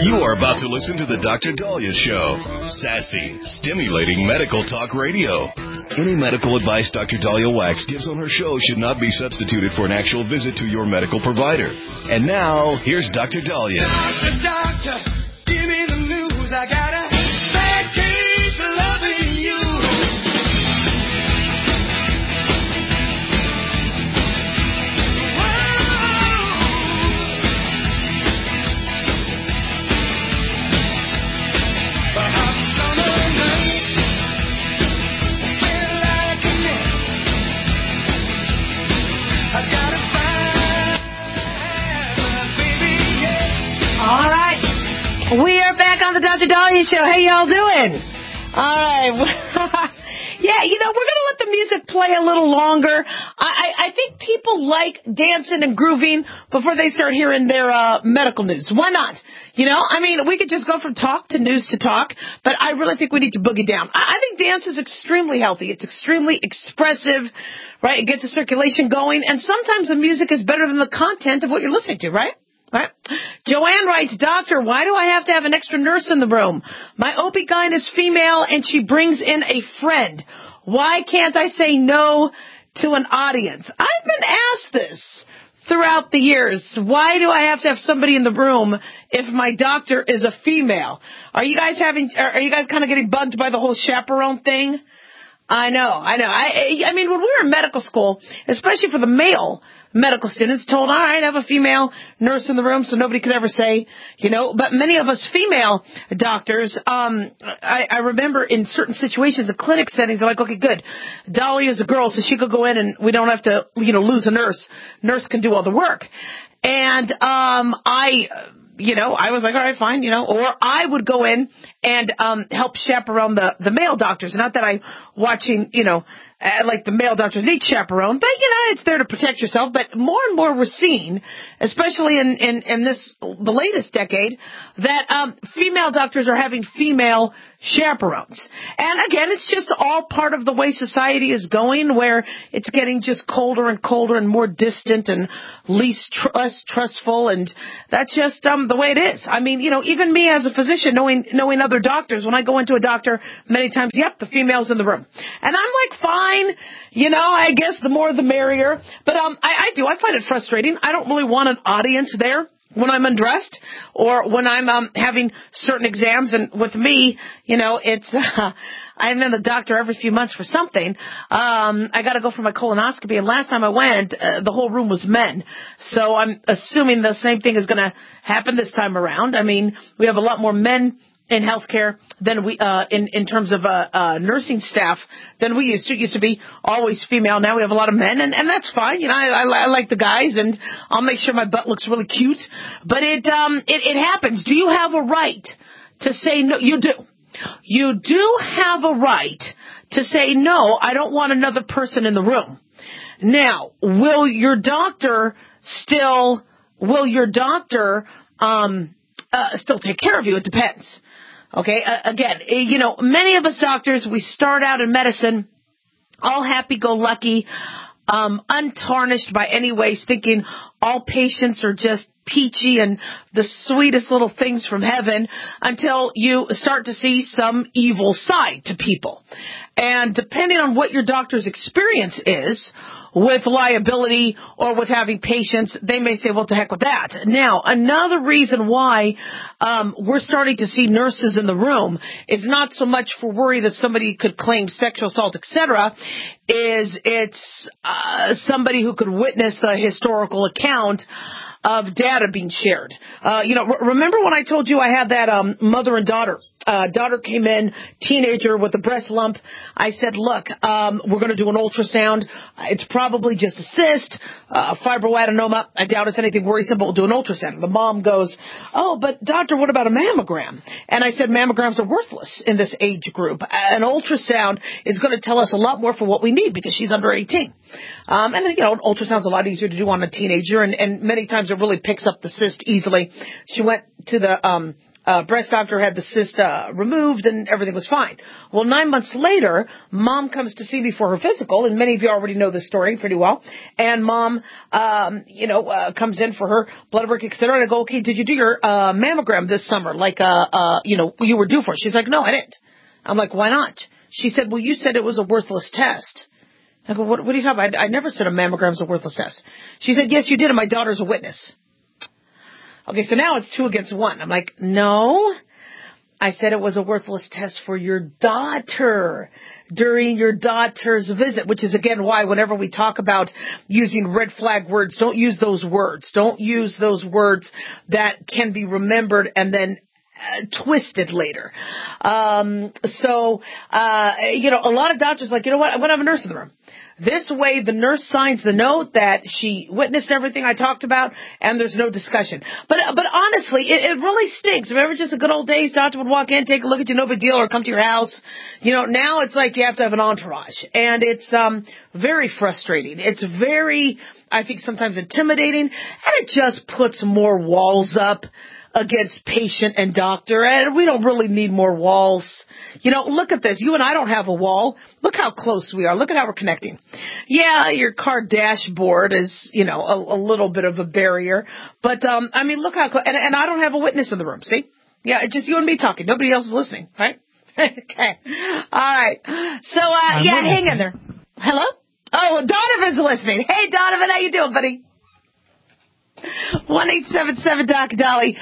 You are about to listen to the Dr. Daliah Show. Sassy, stimulating medical talk radio. Any medical advice Dr. Daliah Wax gives on her show should not be substituted for an actual visit to your medical provider. And now, here's Dr. Daliah. Doctor, give me the news. I got a bad case of loving you. We are back on the Dr. Daliah Show. Hey, y'all doing? All right. Yeah, we're going to let the music play a little longer. I think people like dancing and grooving before they start hearing their medical news. Why not? We could just go from talk to news to talk, but I really think we need to boogie down. I think dance is extremely healthy. It's extremely expressive, right? It gets the circulation going, and sometimes the music is better than the content of what you're listening to, right? Right. Joanne writes, Doctor, why do I have to have an extra nurse in the room? My OB-GYN is female and she brings in a friend. Why can't I say no to an audience? I've been asked this throughout the years. Why do I have to have somebody in the room if my doctor is a female? Are you guys kind of getting bugged by the whole chaperone thing? I know. I mean, when we were in medical school, especially for the male medical students, told, all right, have a female nurse in the room so nobody could ever say, but many of us female doctors, I remember in certain situations, in clinic settings, they're like, okay, good. Dolly is a girl, so she could go in and we don't have to, lose a nurse. Nurse can do all the work. And, I was like, all right, fine, or I would go in and help chaperone the male doctors. Not that I'm watching, like the male doctors need chaperone, but, it's there to protect yourself. But more and more we're seeing, especially in the latest decade, that female doctors are having female chaperones. And again, it's just all part of the way society is going, where it's getting just colder and colder and more distant and less trustful, and that's just the way it is. I mean, even me as a physician, knowing other doctors, when I go into a doctor, many times, yep, the female's in the room. And I'm like, fine, I guess the more the merrier. But I find it frustrating. I don't really want an audience there when I'm undressed or when I'm having certain exams. And with me, it's I'm in the doctor every few months for something. I got to go for my colonoscopy, and last time I went, the whole room was men. So I'm assuming the same thing is going to happen this time around. I mean, we have a lot more men in healthcare than we in terms of nursing staff than we used to. It used to be always female. Now we have a lot of men, and that's fine. I like the guys, and I'll make sure my butt looks really cute. But it happens. Do you have a right to say no? You do. You do have a right to say no. I don't want another person in the room. Now, will your doctor still take care of you? It depends. Okay, again, many of us doctors, we start out in medicine all happy-go-lucky, untarnished by any ways, thinking all patients are just peachy and the sweetest little things from heaven, until you start to see some evil side to people. And depending on what your doctor's experience is with liability or with having patients, they may say, well, to heck with that. Now, another reason why we're starting to see nurses in the room is not so much for worry that somebody could claim sexual assault, etc., is it's somebody who could witness the historical account of data being shared. Remember when I told you I had that mother and daughter? Daughter came in, teenager with a breast lump. I said, look, we're going to do an ultrasound. It's probably just a cyst, fibroadenoma. I doubt it's anything worrisome, but we'll do an ultrasound. The mom goes, oh, but doctor, what about a mammogram? And I said, mammograms are worthless in this age group. An ultrasound is going to tell us a lot more for what we need because she's under 18. And an ultrasound's a lot easier to do on a teenager, and many times it really picks up the cyst easily. She went to the breast doctor had the cyst removed and everything was fine. Well, 9 months later, Mom comes to see me for her physical, and many of you already know this story pretty well. And Mom, comes in for her blood work, etc. And I go, okay, did you do your mammogram this summer, like you were due for? She's like, no, I didn't. I'm like, why not? She said, well, you said it was a worthless test. I go, what are you talking about? I never said a mammogram's a worthless test. She said, yes, you did, and my daughter's a witness. Okay, so now it's 2 against 1. I'm like, no. I said it was a worthless test for your daughter during your daughter's visit, which is, again, why whenever we talk about using red flag words, don't use those words. Don't use those words that can be remembered and then twisted later. A lot of doctors like, you know what, I'm going to have a nurse in the room. This way, the nurse signs the note that she witnessed everything I talked about, and there's no discussion. But honestly, it really stinks. Remember, just a good old days, doctor would walk in, take a look at you, no big deal, or come to your house. Now it's like you have to have an entourage, and it's very frustrating. It's very, I think, sometimes intimidating, and it just puts more walls up against patient and doctor, and we don't really need more walls. Look at this. You and I don't have a wall. Look how close we are. Look at how we're connecting. Yeah, your car dashboard is, a little bit of a barrier, but look how close. And I don't have a witness in the room. See? Yeah, it's just you and me talking. Nobody else is listening, right? Okay. All right. So, hang in there. Hello? Oh, Donovan's listening. Hey, Donovan, how you doing, buddy? 1-877-DOC-DOLLY,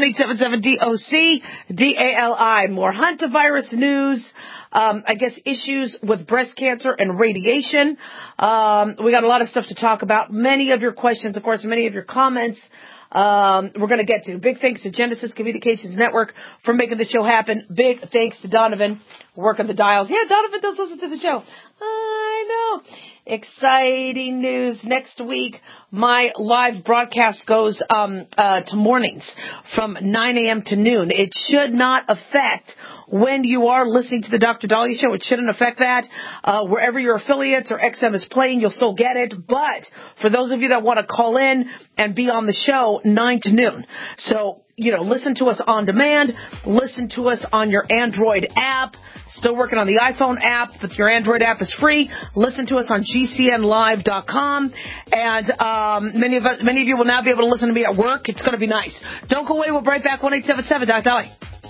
1-877-DOC-DALI. More hantavirus news, issues with breast cancer and radiation. We got a lot of stuff to talk about. Many of your questions, of course, many of your comments, we're going to get to. Big thanks to Genesis Communications Network for making the show happen. Big thanks to Donovan working the dials. Yeah, Donovan does listen to the show. I know. Exciting news. Next week, my live broadcast goes to mornings from 9 a.m. to noon. It should not affect when you are listening to the Dr. Dahlia Show. It shouldn't affect that. Wherever your affiliates or XM is playing, you'll still get it. But for those of you that want to call in and be on the show, 9 to noon. So, listen to us on demand. Listen to us on your Android app. Still working on the iPhone app, but your Android app is free. Listen to us on GCNlive.com. And many of you will now be able to listen to me at work. It's going to be nice. Don't go away. We'll be right back. 1-877 Dr. Dolly.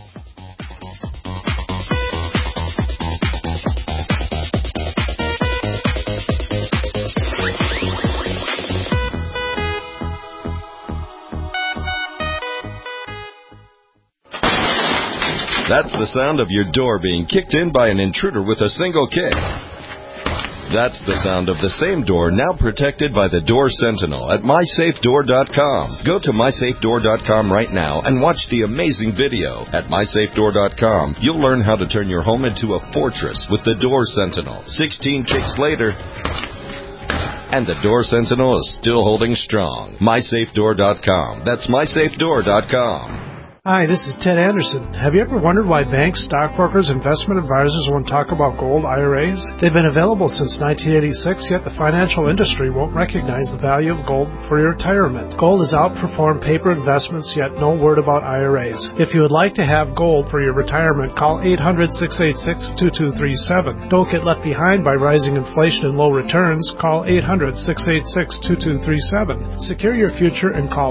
That's the sound of your door being kicked in by an intruder with a single kick. That's the sound of the same door now protected by the Door Sentinel at MySafeDoor.com. Go to MySafeDoor.com right now and watch the amazing video. At MySafeDoor.com, you'll learn how to turn your home into a fortress with the Door Sentinel. 16 kicks later, and the Door Sentinel is still holding strong. MySafeDoor.com. That's MySafeDoor.com. Hi, this is Ted Anderson. Have you ever wondered why banks, stockbrokers, investment advisors won't talk about gold IRAs? They've been available since 1986, yet the financial industry won't recognize the value of gold for your retirement. Gold has outperformed paper investments, yet no word about IRAs. If you would like to have gold for your retirement, call 800-686-2237. Don't get left behind by rising inflation and low returns. Call 800-686-2237. Secure your future and call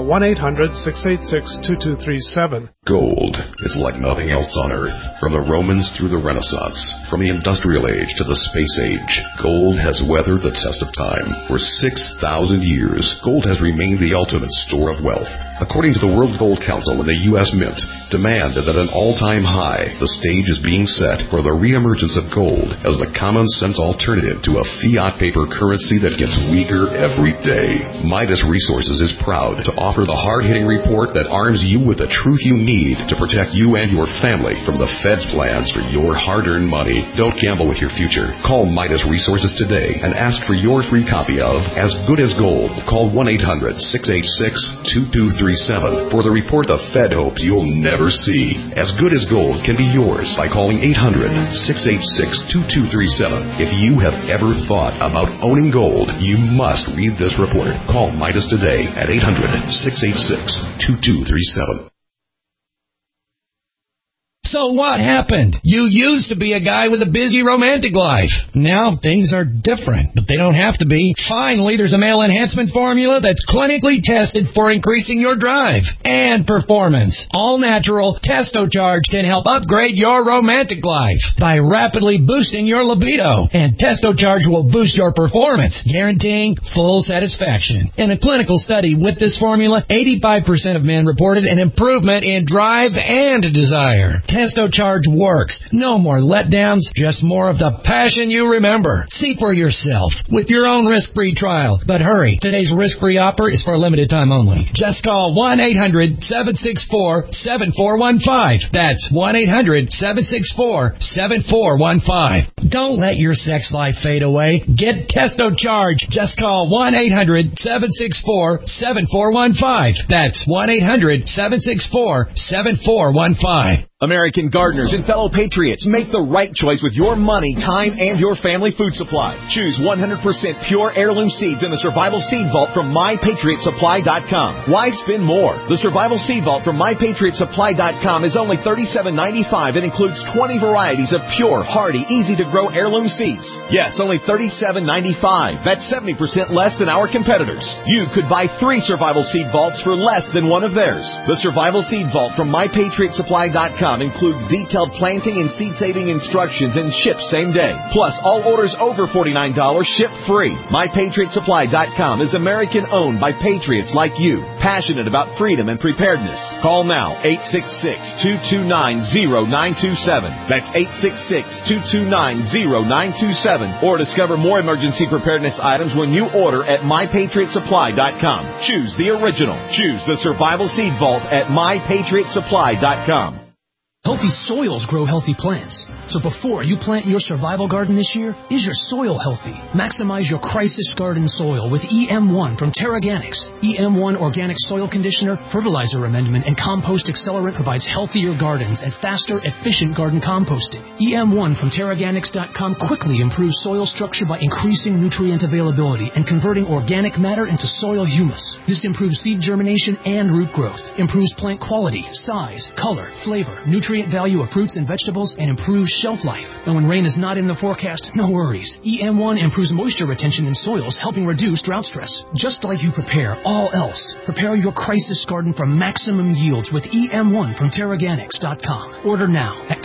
1-800-686-2237. Gold is like nothing else on Earth. From the Romans through the Renaissance, from the Industrial Age to the Space Age, gold has weathered the test of time. For 6,000 years, gold has remained the ultimate store of wealth. According to the World Gold Council and the U.S. Mint, demand is at an all-time high. The stage is being set for the reemergence of gold as the common-sense alternative to a fiat paper currency that gets weaker every day. Midas Resources is proud to offer the hard-hitting report that arms you with the truth you need to protect you and your family from the Fed's plans for your hard-earned money. Don't gamble with your future. Call Midas Resources today and ask for your free copy of As Good as Gold. Call 1-800-686-2237 for the report the Fed hopes you'll never see. As Good as Gold can be yours by calling 800-686-2237. If you have ever thought about owning gold, you must read this report. Call Midas today at 800-686-2237. So what happened? You used to be a guy with a busy romantic life. Now things are different, but they don't have to be. Finally, there's a male enhancement formula that's clinically tested for increasing your drive and performance. All natural TestoCharge can help upgrade your romantic life by rapidly boosting your libido. And TestoCharge will boost your performance, guaranteeing full satisfaction. In a clinical study with this formula, 85% of men reported an improvement in drive and desire. TestoCharge works. No more letdowns, just more of the passion you remember. See for yourself with your own risk-free trial. But hurry, today's risk-free offer is for a limited time only. Just call 1-800-764-7415. That's 1-800-764-7415. Don't let your sex life fade away. Get TestoCharge. Just call 1-800-764-7415. That's 1-800-764-7415. American gardeners and fellow patriots, make the right choice with your money, time, and your family food supply. Choose 100% pure heirloom seeds in the Survival Seed Vault from MyPatriotSupply.com. Why spend more? The Survival Seed Vault from MyPatriotSupply.com is only $37.95 and includes 20 varieties of pure, hardy, easy-to-grow heirloom seeds. Yes, only $37.95. That's 70% less than our competitors. You could buy 3 Survival Seed Vaults for less than one of theirs. The Survival Seed Vault from MyPatriotSupply.com includes detailed planting and seed-saving instructions and ships same day. Plus, all orders over $49 ship free. MyPatriotSupply.com is American-owned by patriots like you, passionate about freedom and preparedness. Call now, 866-229-0927. That's 866-229-0927. Or discover more emergency preparedness items when you order at MyPatriotSupply.com. Choose the original. Choose the Survival Seed Vault at MyPatriotSupply.com. Healthy soils grow healthy plants. So before you plant your survival garden this year, is your soil healthy? Maximize your crisis garden soil with EM1 from Terraganics. EM1 Organic Soil Conditioner, Fertilizer Amendment, and Compost Accelerant provides healthier gardens and faster, efficient garden composting. EM1 from Terraganics.com quickly improves soil structure by increasing nutrient availability and converting organic matter into soil humus. This improves seed germination and root growth, improves plant quality, size, color, flavor, nutrient value of fruits and vegetables, and improves shelf life. And when rain is not in the forecast, no worries. EM1 improves moisture retention in soils, helping reduce drought stress. Just like you prepare all else, prepare your crisis garden for maximum yields with EM1 from Terraganics.com. Order now at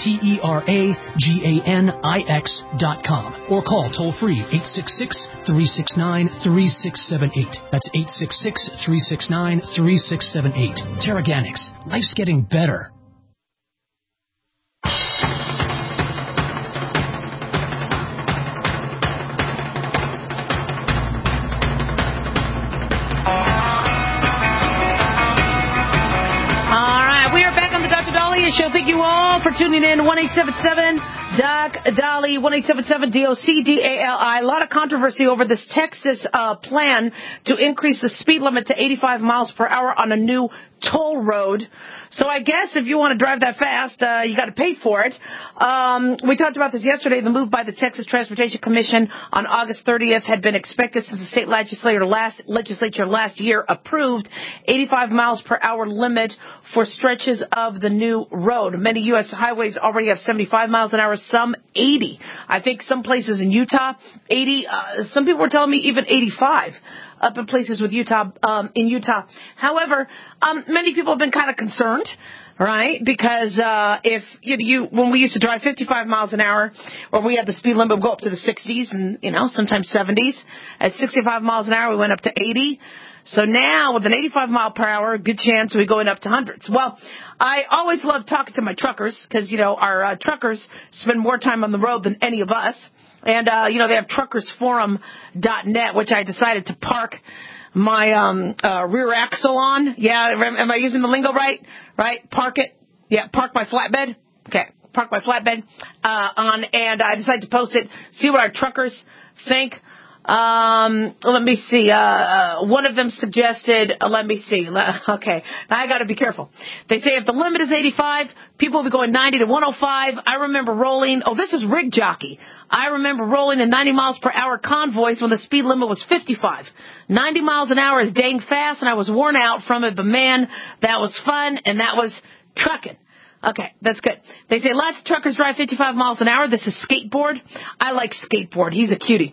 TERAGANIX.com or call toll-free 866-369-3678. That's 866-369-3678. Terraganics. Life's getting better. Show. Thank you all for tuning in. 1-877-DOC-DALI, 1-877-DOC-DALI. A lot of controversy over this Texas plan to increase the speed limit to 85 miles per hour on a new toll road. So I guess if you want to drive that fast, you got to pay for it. We talked about this yesterday. The move by the Texas Transportation Commission on August 30th had been expected since the state legislature last year approved 85 miles per hour limit for stretches of the new road. Many U.S. highways already have 75 miles an hour, some 80. I think some places in Utah, 80. Some people were telling me even 85. Up in places with Utah, in Utah. However, many people have been kind of concerned, right? Because if when we used to drive 55 miles an hour, or we had the speed limit go up to the 60s and sometimes 70s. At 65 miles an hour, we went up to 80. So now with an 85 mile per hour, good chance we're going up to hundreds. Well, I always love talking to my truckers because our truckers spend more time on the road than any of us. And, they have truckersforum.net, which I decided to park my rear axle on. Yeah, am I using the lingo right? Right? Park it. Yeah, park my flatbed. Okay, park my flatbed on, and I decided to post it, see what our truckers think. Let me see. One of them suggested, let me see. Okay. Now I gotta be careful. They say if the limit is 85, people will be going 90 to 105. I remember rolling, this is Rig Jockey. I remember rolling in 90 miles per hour convoys when the speed limit was 55. 90 miles an hour is dang fast, and I was worn out from it, but man, that was fun, and that was trucking. Okay, that's good. They say lots of truckers drive 55 miles an hour. This is skateboard. I like skateboard. He's a cutie.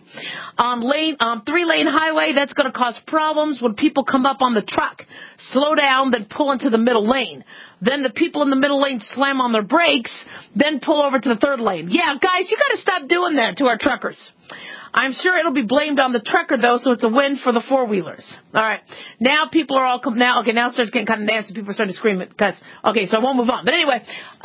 3-lane highway, that's going to cause problems when people come up on the truck. Slow down, then pull into the middle lane. Then the people in the middle lane slam on their brakes, then pull over to the third lane. Yeah, guys, you got to stop doing that to our truckers. I'm sure it'll be blamed on the trucker, though, so it's a win for the four-wheelers. All right. Now people are all now it starts getting kind of nasty. People are starting to scream because, okay, so I won't move on. But anyway,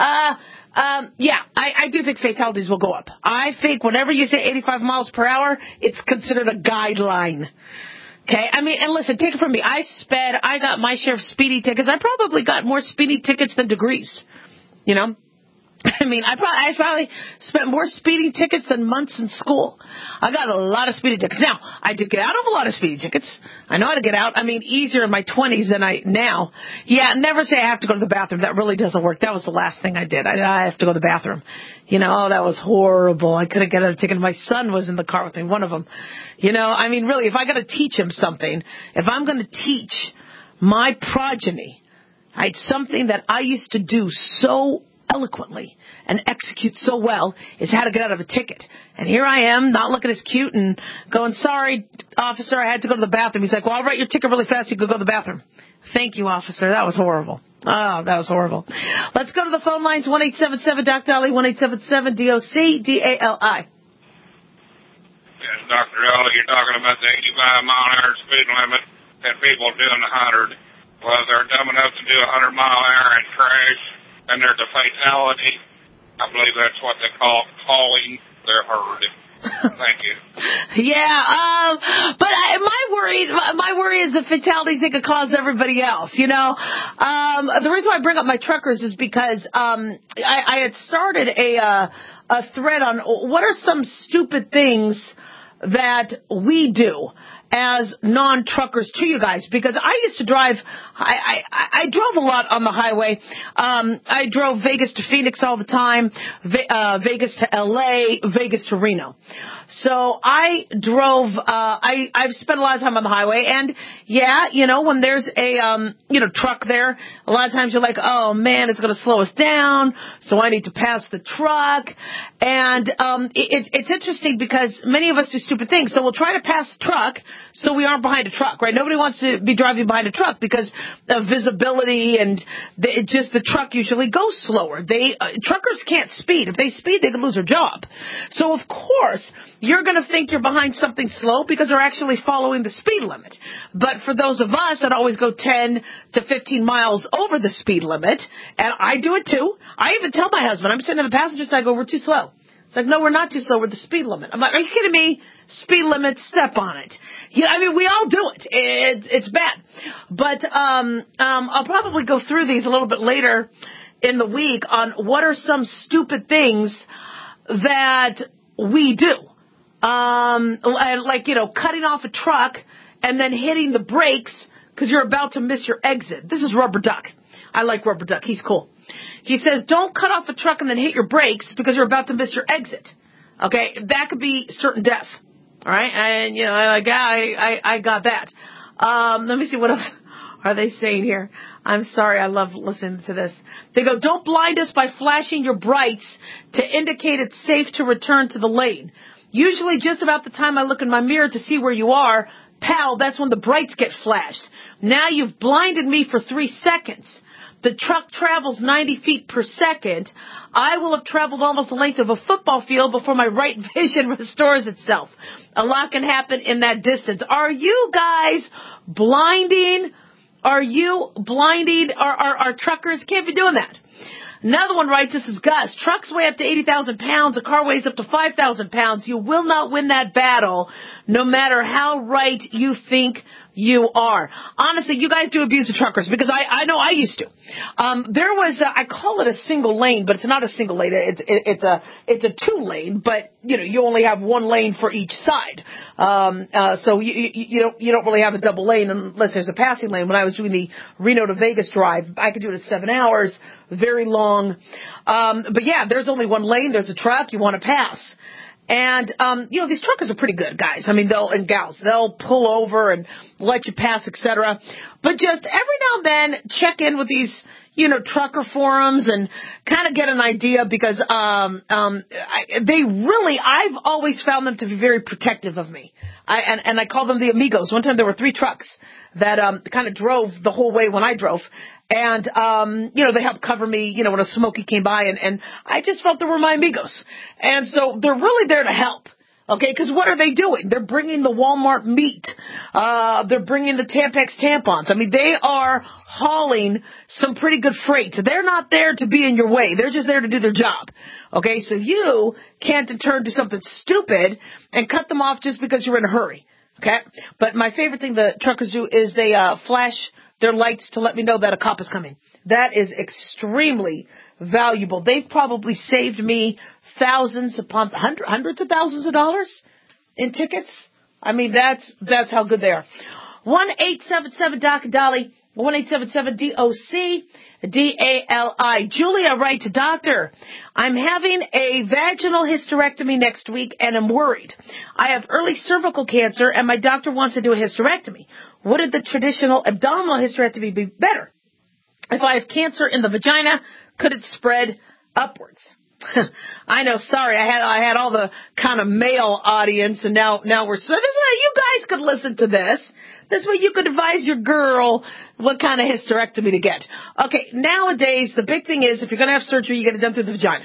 yeah, I do think fatalities will go up. I think whenever you say 85 miles per hour, it's considered a guideline. Okay, I mean, and listen, take it from me. I got my share of speeding tickets. I probably got more speeding tickets than degrees, you know. I mean, I probably spent more speeding tickets than months in school. I got a lot of speeding tickets. Now, I did get out of a lot of speeding tickets. I know how to get out. I mean, easier in my 20s than I now. Yeah, never say I have to go to the bathroom. That really doesn't work. That was the last thing I did. I have to go to the bathroom. You know, oh, that was horrible. I couldn't get out of a ticket. My son was in the car with me, one of them. You know, I mean, really, if I got to teach him something, if I'm going to teach my progeny, it's something that I used to do so eloquently and execute so well is how to get out of a ticket. And here I am, not looking as cute and going, sorry, officer, I had to go to the bathroom. He's like, well, I'll write your ticket really fast so you can go to the bathroom. Thank you, officer. That was horrible. Oh, that was horrible. Let's go to the phone lines, 1-877-DOC-DALI, 1-877-DOC-DALI. Yes, Dr. Dolly, you're talking about the 85-mile-an-hour speed limit and people doing 100. Well, they're dumb enough to do 100-mile-an-hour and crash, and there's a fatality. I believe that's what they call calling their herd. Thank you. Yeah, but my worry is the fatalities they could cause everybody else, you know. The reason why I bring up my truckers is because I had started a thread on what are some stupid things that we do as non-truckers to you guys, because I used to drive, I drove a lot on the highway. I drove Vegas to Phoenix all the time, Vegas to LA, Vegas to Reno. So I drove, I've spent a lot of time on the highway, and yeah, you know, when there's a, truck there, a lot of times you're like, oh man, it's going to slow us down, so I need to pass the truck. And, it's interesting because many of us do stupid things. So we'll try to pass the truck so we aren't behind a truck, right? Nobody wants to be driving behind a truck because of visibility, and the truck usually goes slower. Truckers can't speed. If they speed, they can lose their job. So of course, you're going to think you're behind something slow because they're actually following the speed limit. But for those of us that always go 10 to 15 miles over the speed limit, and I do it too, I even tell my husband, I'm sitting in the passenger side, I go, we're too slow. It's like, no, we're not too slow, we're the speed limit. I'm like, are you kidding me? Speed limit, step on it. Yeah, I mean, we all do it. It's bad. But I'll probably go through these a little bit later in the week on what are some stupid things that we do. Like, cutting off a truck and then hitting the brakes because you're about to miss your exit. This is Rubber Duck. I like Rubber Duck. He's cool. He says, don't cut off a truck and then hit your brakes because you're about to miss your exit. Okay? That could be certain death. All right? And, I got that. Let me see what else are they saying here. I'm sorry. I love listening to this. They go, don't blind us by flashing your brights to indicate it's safe to return to the lane. Usually just about the time I look in my mirror to see where you are, pal, that's when the brights get flashed. Now you've blinded me for 3 seconds. The truck travels 90 feet per second. I will have traveled almost the length of a football field before my right vision restores itself. A lot can happen in that distance. Are you guys blinding? Are you blinding our truckers? Can't be doing that. Another one writes, this is Gus. Trucks weigh up to 80,000 pounds. A car weighs up to 5,000 pounds. You will not win that battle, no matter how right you think you are. Honestly, you guys do abuse the truckers because I know I used to. There was I call it a single lane, but it's not a single lane. It's a 2-lane, but you only have 1 lane for each side. So you don't really have a double lane unless there's a passing lane. When I was doing the Reno to Vegas drive, I could do it in 7 hours, very long. But yeah, there's only 1 lane. There's a truck you want to pass. And, these truckers are pretty good, guys. I mean, they'll pull over and let you pass, etc. But just every now and then check in with these, trucker forums and kind of get an idea because I've always found them to be very protective of me. I call them the amigos. One time there were 3 trucks that kind of drove the whole way when I drove. And, they helped cover me, when a Smokey came by, and I just felt they were my amigos. And so they're really there to help. Okay, because what are they doing? They're bringing the Walmart meat. They're bringing the Tampax tampons. I mean, they are hauling some pretty good freight. They're not there to be in your way. They're just there to do their job. Okay, so you can't turn to something stupid and cut them off just because you're in a hurry. Okay, but my favorite thing the truckers do is they flash their lights to let me know that a cop is coming. That is extremely valuable. They've probably saved me thousands upon hundreds of thousands of dollars in tickets. I mean, that's how good they are. 1-877-DOC-DOLLY, 1-877-DOC-DALI. Julia writes, Doctor, I'm having a vaginal hysterectomy next week and I'm worried. I have early cervical cancer and my doctor wants to do a hysterectomy. Wouldn't the traditional abdominal hysterectomy be better? If I have cancer in the vagina, could it spread upwards? I know, sorry, I had all the kind of male audience, and now we're, so this way you guys could listen to this. This way you could advise your girl what kind of hysterectomy to get. Okay, nowadays, the big thing is if you're going to have surgery, you get it done through the vagina.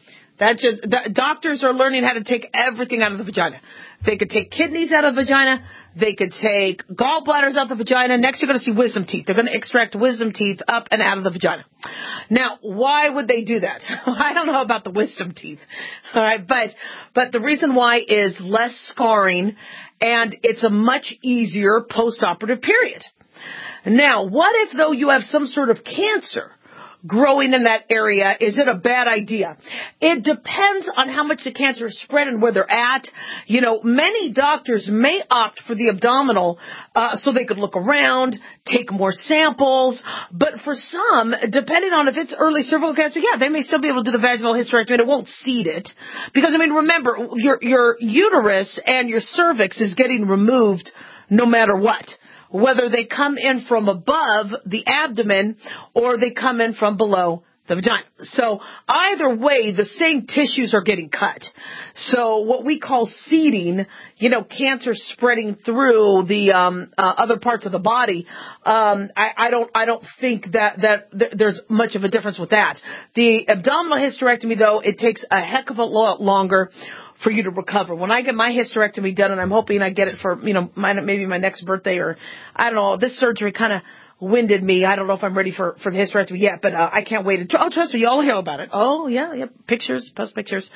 Doctors are learning how to take everything out of the vagina. They could take kidneys out of the vagina. They could take gallbladders out of the vagina. Next, you're going to see wisdom teeth. They're going to extract wisdom teeth up and out of the vagina. Now, why would they do that? I don't know about the wisdom teeth. All right, but the reason why is less scarring, and it's a much easier post-operative period. Now, what if, though, you have some sort of cancer growing in that area? Is it a bad idea? It depends on how much the cancer is spread and where they're at. Many doctors may opt for the abdominal so they could look around, take more samples. But for some, depending on if it's early cervical cancer, yeah, they may still be able to do the vaginal hysterectomy and it won't seed it. Because, remember, your uterus and your cervix is getting removed no matter what. Whether they come in from above the abdomen or they come in from below the vagina. So either way, the same tissues are getting cut. So what we call seeding, cancer spreading through the other parts of the body, I don't think that there's much of a difference with that. The abdominal hysterectomy, though, it takes a heck of a lot longer for you to recover. When I get my hysterectomy done, and I'm hoping I get it for, maybe my next birthday, or I don't know, this surgery kind of winded me. I don't know if I'm ready for the hysterectomy yet, but I can't wait. Oh, trust me, y'all hear about it. Oh, yeah, pictures, post pictures.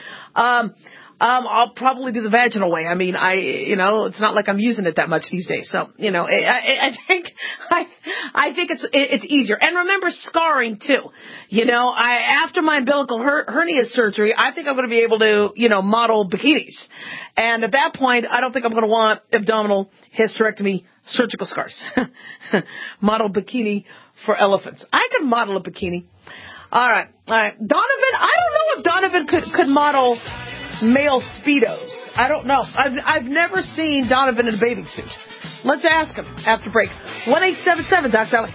I'll probably do the vaginal way. It's not like I'm using it that much these days. So, I think it's easier. And remember scarring too. After my umbilical hernia surgery, I think I'm going to be able to, model bikinis. And at that point, I don't think I'm going to want abdominal hysterectomy surgical scars. Model bikini for elephants. I could model a bikini. All right. Donovan, I don't know if Donovan could model male Speedos. I don't know. I've never seen Donovan in a bathing suit. Let's ask him after break. 1-877-DOC-DOLLY.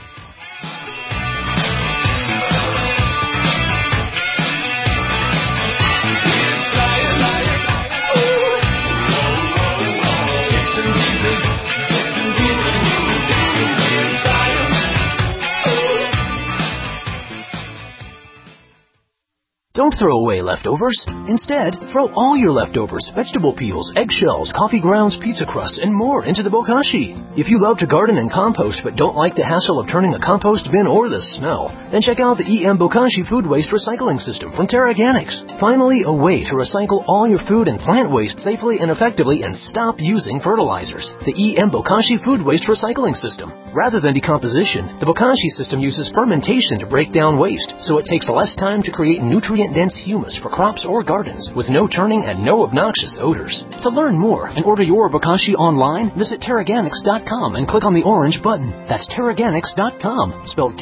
Don't throw away leftovers. Instead, throw all your leftovers, vegetable peels, eggshells, coffee grounds, pizza crusts, and more into the bokashi. If you love to garden and compost but don't like the hassle of turning a compost bin or the smell, then check out the EM Bokashi Food Waste Recycling System from Terra Organics. Finally, a way to recycle all your food and plant waste safely and effectively and stop using fertilizers. The EM Bokashi Food Waste Recycling System. Rather than decomposition, the Bokashi system uses fermentation to break down waste, so it takes less time to create nutrient nutrient-dense humus for crops or gardens with no turning and no obnoxious odors. To learn more and order your Bokashi online, visit Terraganics.com and click on the orange button. That's Terraganics.com, spelled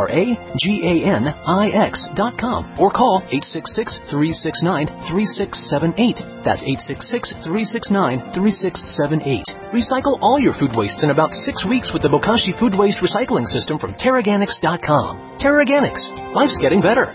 Terraganics.com, or call 866-369-3678. That's 866-369-3678. Recycle all your food wastes in about 6 weeks with the Bokashi Food Waste Recycling System from Terraganics.com. Terraganics. Life's getting better.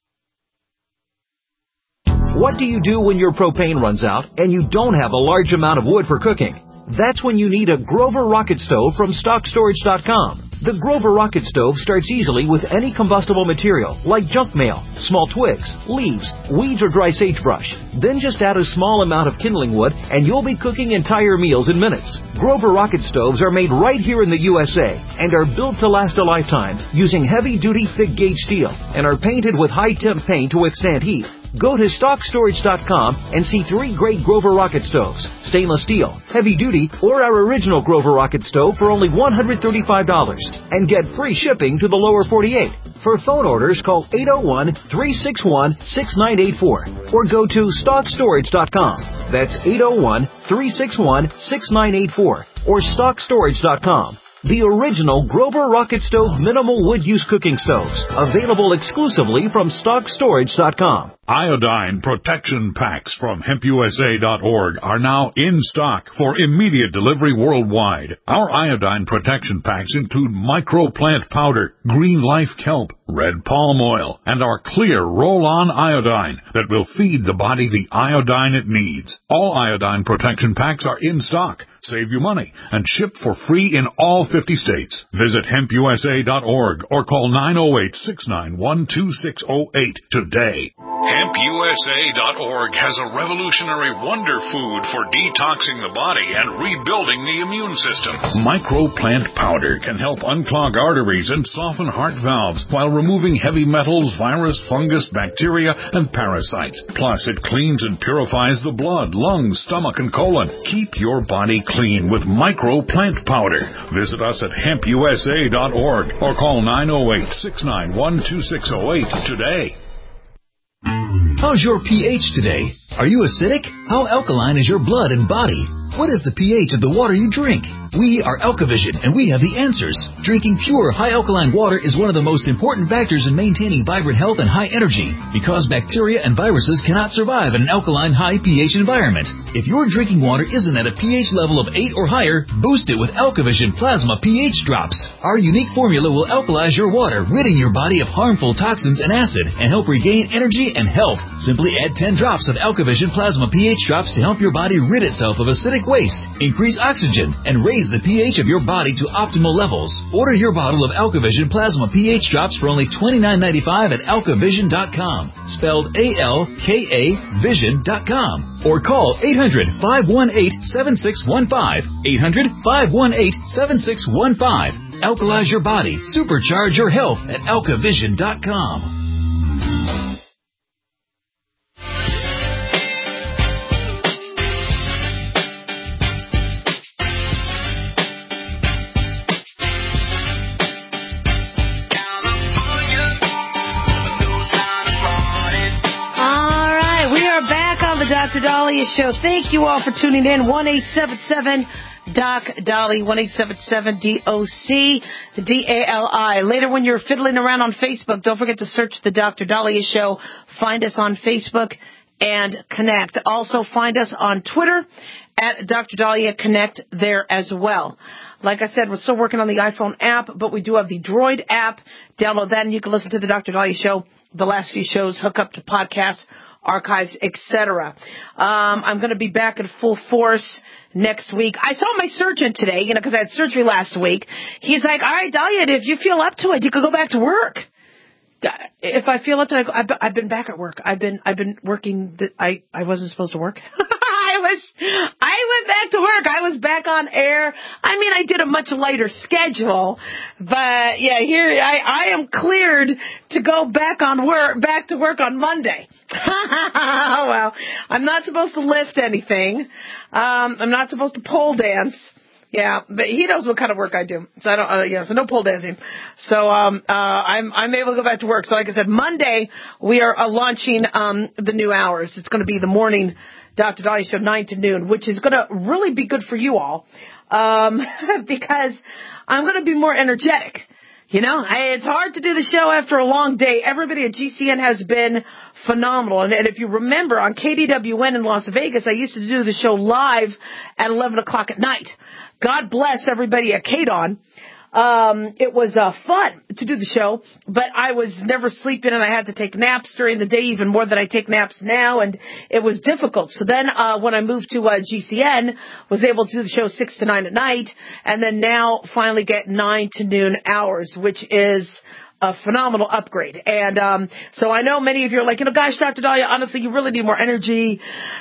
What do you do when your propane runs out and you don't have a large amount of wood for cooking? That's when you need a Grover Rocket Stove from StockStorage.com. The Grover Rocket Stove starts easily with any combustible material like junk mail, small twigs, leaves, weeds, or dry sagebrush. Then just add a small amount of kindling wood and you'll be cooking entire meals in minutes. Grover Rocket Stoves are made right here in the USA and are built to last a lifetime using heavy-duty thick-gauge steel and are painted with high-temp paint to withstand heat. Go to StockStorage.com and see 3 great Grover Rocket Stoves, stainless steel, heavy-duty, or our original Grover Rocket Stove for only $135 and get free shipping to the lower 48. For phone orders, call 801-361-6984 or go to StockStorage.com. That's 801-361-6984 or StockStorage.com. The original Grover Rocket Stove minimal wood use cooking stoves, available exclusively from StockStorage.com. Iodine protection packs from HempUSA.org are now in stock for immediate delivery worldwide. Our iodine protection packs include microplant powder, green life kelp, red palm oil, and our clear roll-on iodine that will feed the body the iodine it needs. All iodine protection packs are in stock. Save you money and ship for free in all 50 states. Visit HempUSA.org or call 908-691-2608 today. HempUSA.org has a revolutionary wonder food for detoxing the body and rebuilding the immune system. Microplant powder can help unclog arteries and soften heart valves while removing heavy metals, virus, fungus, bacteria, and parasites. Plus, it cleans and purifies the blood, lungs, stomach, and colon. Keep your body clean with Microplant powder. Visit us at HempUSA.org or call 908-691-2608 today. How's your pH today? Are you acidic? How alkaline is your blood and body? What is the pH of the water you drink? We are Alkavision, and we have the answers. Drinking pure, high-alkaline water is one of the most important factors in maintaining vibrant health and high energy, because bacteria and viruses cannot survive in an alkaline, high pH environment. If your drinking water isn't at a pH level of 8 or higher, boost it with Alkavision Plasma pH Drops. Our unique formula will alkalize your water, ridding your body of harmful toxins and acid, and help regain energy and health. Simply add 10 drops of Alkavision Plasma pH Drops to help your body rid itself of acidic waste, increase oxygen, and raise the pH of your body to optimal levels. Order your bottle of Alkavision Plasma pH Drops for only $29.95 at Alkavision.com, spelled A-L-K-A Vision.com, or call 800-518-7615, 800-518-7615. Alkalize your body, supercharge your health at Alkavision.com. Dr. Dahlia Show. Thank you all for tuning in. 1-877-DOC-DALI, 1-877-DOC-DALI. Later when you're fiddling around on Facebook, don't forget to search the Dr. Dahlia Show. Find us on Facebook and connect. Also find us on Twitter at Dr. Dahlia Connect there as well. Like I said, we're still working on the iPhone app, but we do have the Droid app. Download that and you can listen to the Dr. Dahlia Show. The last few shows hook up to podcasts, archives, etc. I'm going to be back in full force next week. I saw my surgeon today, because I had surgery last week. He's like, all right, Dahlia, if you feel up to it, you could go back to work. If I feel up to it, I've been back at work. I've been working. I wasn't supposed to work. I went back to work. I was back on air. I mean, I did a much lighter schedule, but yeah, here I am cleared to go back to work on Monday. Well, I'm not supposed to lift anything. I'm not supposed to pole dance. Yeah, but he knows what kind of work I do. So I don't, so no pole dancing. So, I'm able to go back to work. So like I said, Monday, we are launching, the new hours. It's going to be the morning Dr. Dahlia Show, 9 to noon, which is going to really be good for you all, because I'm going to be more energetic. You know, it's hard to do the show after a long day. Everybody at GCN has been phenomenal. And if you remember, on KDWN in Las Vegas, I used to do the show live at 11 o'clock at night. God bless everybody at KDON. It was fun to do the show, but I was never sleeping, and I had to take naps during the day, even more than I take naps now, and it was difficult. So then when I moved to GCN, was able to do the show 6 to 9 at night, and then now finally get 9 to noon hours, which is a phenomenal upgrade. And so I know many of you are like, gosh, Dr. Dahlia, honestly, you really need more energy.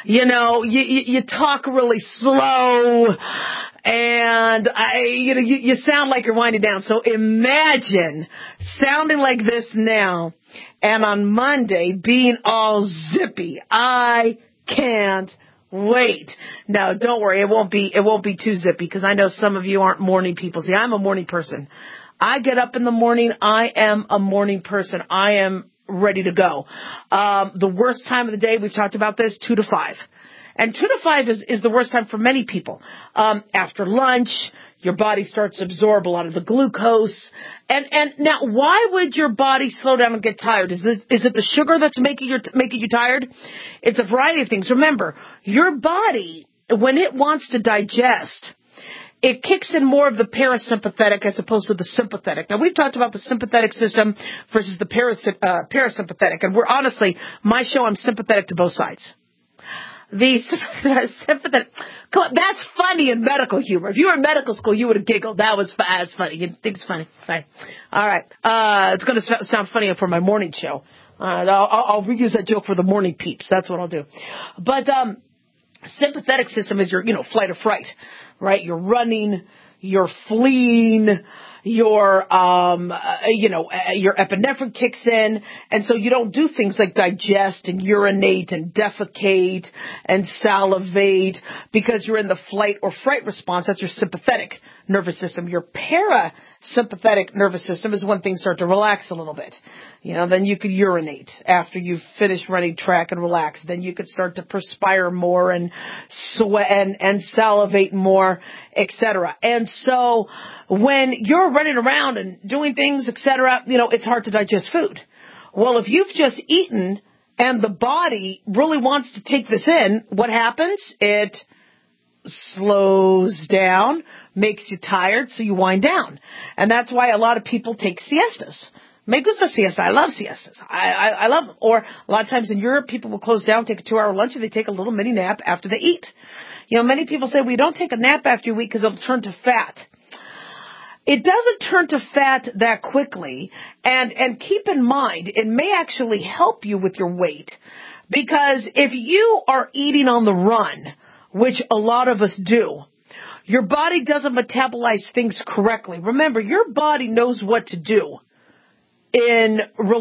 You talk really slow. And you sound like you're winding down. So imagine sounding like this now, and on Monday being all zippy. I can't wait. No, don't worry. It won't be too zippy, because I know some of you aren't morning people. See, I'm a morning person. I get up in the morning. I am a morning person. I am ready to go. The worst time of the day, we've talked about this, 2 to 5. And 2 to 5 is the worst time for many people. After lunch, your body starts to absorb a lot of the glucose. And now, why would your body slow down and get tired? Is it the sugar that's making you tired? It's a variety of things. Remember, your body, when it wants to digest, it kicks in more of the parasympathetic as opposed to the sympathetic. Now, we've talked about the sympathetic system versus the parasympathetic. And my show, I'm sympathetic to both sides. The sympathetic, that's funny in medical humor. If you were in medical school, you would have giggled. That's funny. You think it's funny. Fine. All right. It's going to sound funny for my morning show. I'll reuse that joke for the morning peeps. That's what I'll do. But, sympathetic system is your, flight or fright, right? You're running, you're fleeing, your epinephrine kicks in, and so you don't do things like digest and urinate and defecate and salivate because you're in the flight or fright response. That's your sympathetic nervous system. Your parasympathetic nervous system is when things start to relax a little bit. Then you could urinate after you've finished running track and relax. Then you could start to perspire more and sweat and salivate more, etc. And so when you're running around and doing things, etc., it's hard to digest food. Well, if you've just eaten and the body really wants to take this in, what happens? It slows down, makes you tired, so you wind down. And that's why a lot of people take siestas. Me gusta siesta. I love siestas. I love them. Or a lot of times in Europe, people will close down, take a 2-hour lunch, and they take a little mini nap after they eat. Many people say, we don't take a nap after you eat because it'll turn to fat. It doesn't turn to fat that quickly, and keep in mind, it may actually help you with your weight, because if you are eating on the run, which a lot of us do, your body doesn't metabolize things correctly. Remember, your body knows what to do in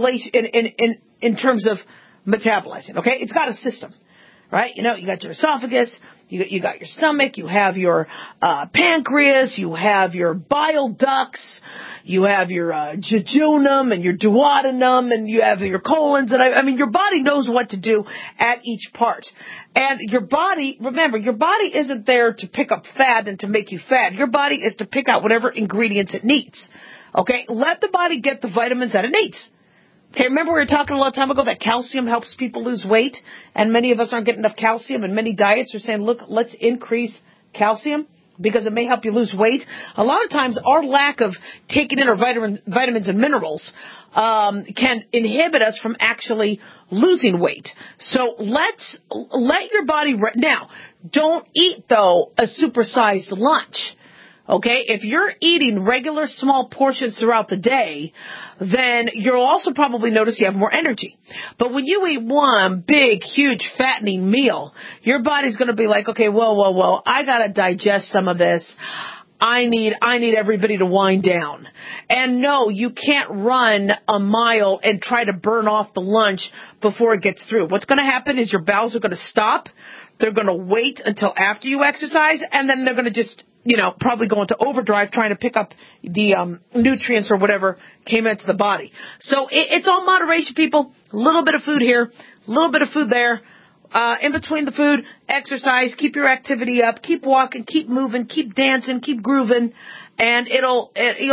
terms of metabolizing, okay? It's got a system. Right? You got your esophagus, you got your stomach, you have your pancreas, you have your bile ducts, you have your jejunum and your duodenum, and you have your colons. And your body knows what to do at each part. And your body, remember, your body isn't there to pick up fat and to make you fat. Your body is to pick out whatever ingredients it needs. Okay? Let the body get the vitamins that it needs. Okay, remember we were talking a long time ago that calcium helps people lose weight, and many of us aren't getting enough calcium, and many diets are saying, look, let's increase calcium because it may help you lose weight. A lot of times our lack of taking in our vitamins and minerals can inhibit us from actually losing weight. So let your body, now, don't eat, though, a supersized lunch. Okay, if you're eating regular small portions throughout the day, then you'll also probably notice you have more energy. But when you eat one big, huge, fattening meal, your body's going to be like, okay, whoa, I got to digest some of this. I need everybody to wind down. And no, you can't run a mile and try to burn off the lunch before it gets through. What's going to happen is your bowels are going to stop. They're going to wait until after you exercise, and then they're going to just, probably go into overdrive trying to pick up the nutrients or whatever came into the body. So it's all moderation, people. A little bit of food here, a little bit of food there. In between the food, exercise, keep your activity up, keep walking, keep moving, keep dancing, keep grooving, and oh